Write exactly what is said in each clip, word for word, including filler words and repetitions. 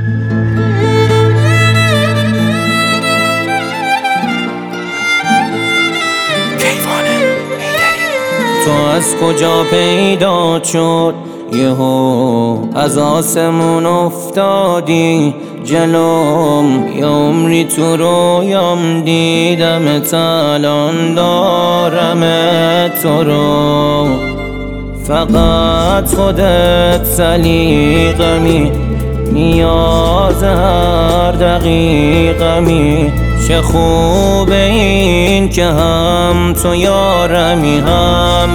تو از کجا پیدا شد یهو از آسمون افتادی جلوم، یه عمری تو رویام دیدمت، الان دارم تو رو. فقط خودت سلیقمی، نیاز هر دقیقمی. چه خوبه این که هم تو یارمی، هم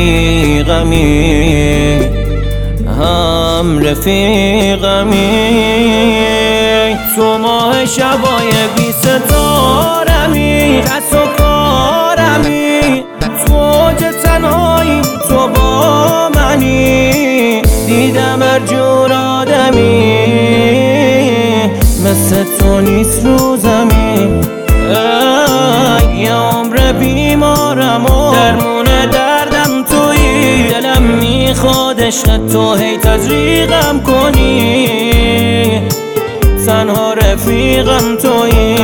رفیقمی، هم رفیقمی. تو ماه شبای بی ستارمی، کس و کارمی، تو اوج تنهایی تو با منی. دیدم هر جور آدمی مثل تو نیست رو زمین. یه عمر بیمارم و درمون دردم تویی، دلم میخواد عشق تو هی تزریقم کنی، تنها رفیقم تویی.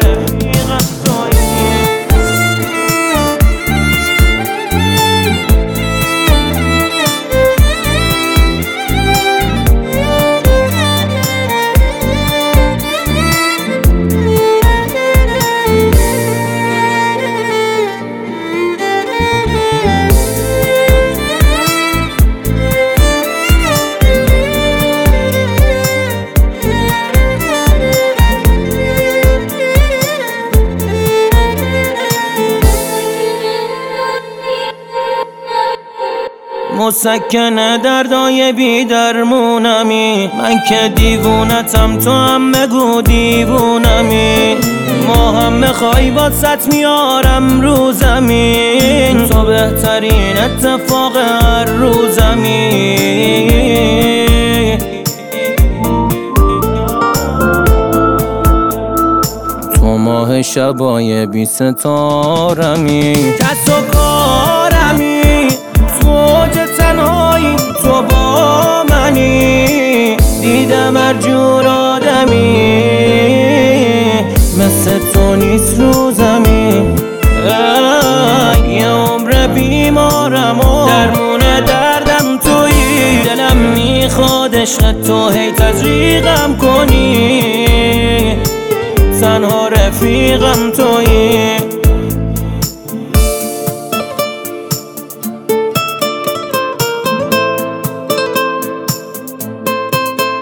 مسکن دردای بی درمونمی، من که دیوونتم تو هم بگو دیوونمی. ما هم میخوای واسط میارم رو زمین، تو بهترین اتفاق هر روزمی. تو ماه شبای بی ستارمی، کس و کارمی، تو اوج تنهایی تو با منی. دیدم هر جور آدمی مثل تو نیست رو زمین. یه عمر بیمارم و درمون دردم تویی، دلم میخواد عشق تو هی تزریقم کنی، تنها رفیقم تویی.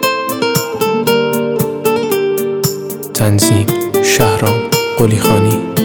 تنظیم شهرام قلیخانی.